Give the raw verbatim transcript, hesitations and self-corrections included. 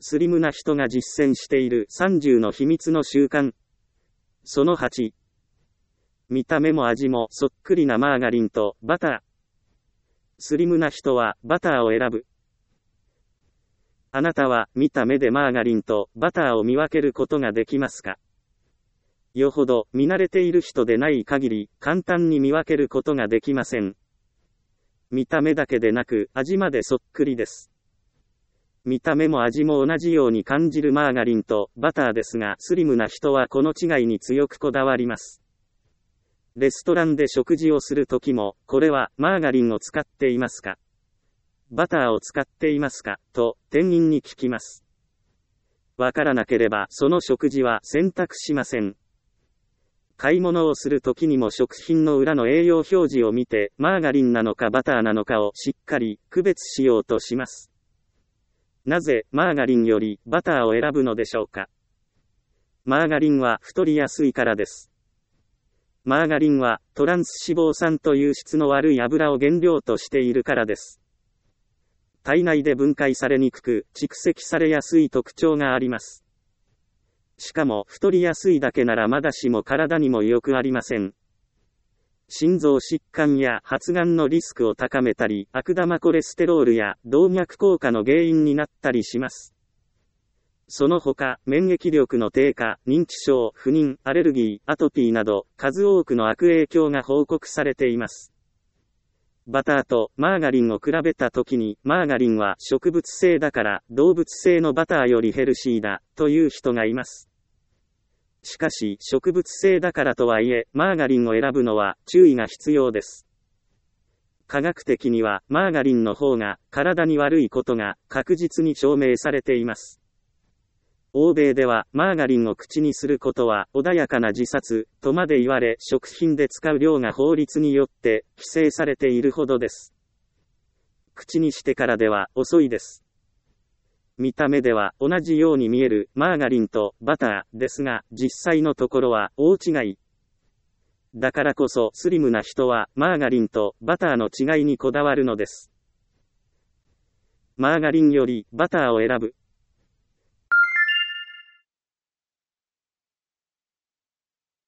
スリムな人が実践しているさんじゅうの秘密の習慣。そのはち。見た目も味もそっくりなマーガリンとバター。スリムな人はバターを選ぶ。あなたは見た目でマーガリンとバターを見分けることができますか？よほど見慣れている人でない限り簡単に見分けることができません。見た目だけでなく味までそっくりです。見た目も味も同じように感じるマーガリンとバターですが、スリムな人はこの違いに強くこだわります。レストランで食事をするときも、これはマーガリンを使っていますか？バターを使っていますか？と店員に聞きます。わからなければその食事は選択しません。買い物をするときにも食品の裏の栄養表示を見て、マーガリンなのかバターなのかをしっかり区別しようとします。なぜマーガリンよりバターを選ぶのでしょうか？マーガリンは太りやすいからです。マーガリンはトランス脂肪酸という質の悪い油を原料としているからです。体内で分解されにくく、蓄積されやすい特徴があります。しかも太りやすいだけならまだしも体にも良くありません。心臓疾患や発がんのリスクを高めたり、悪玉コレステロールや動脈硬化の原因になったりします。その他、免疫力の低下、認知症、不妊、アレルギー、アトピーなど、数多くの悪影響が報告されています。バターとマーガリンを比べたときに、マーガリンは植物性だから動物性のバターよりヘルシーだ、という人がいます。しかし、植物性だからとはいえ、マーガリンを選ぶのは注意が必要です。科学的には、マーガリンの方が体に悪いことが確実に証明されています。欧米では、マーガリンを口にすることは穏やかな自殺とまで言われ、食品で使う量が法律によって規制されているほどです。口にしてからでは遅いです。見た目では同じように見えるマーガリンとバターですが、実際のところは大違い。だからこそスリムな人はマーガリンとバターの違いにこだわるのです。マーガリンよりバターを選ぶ。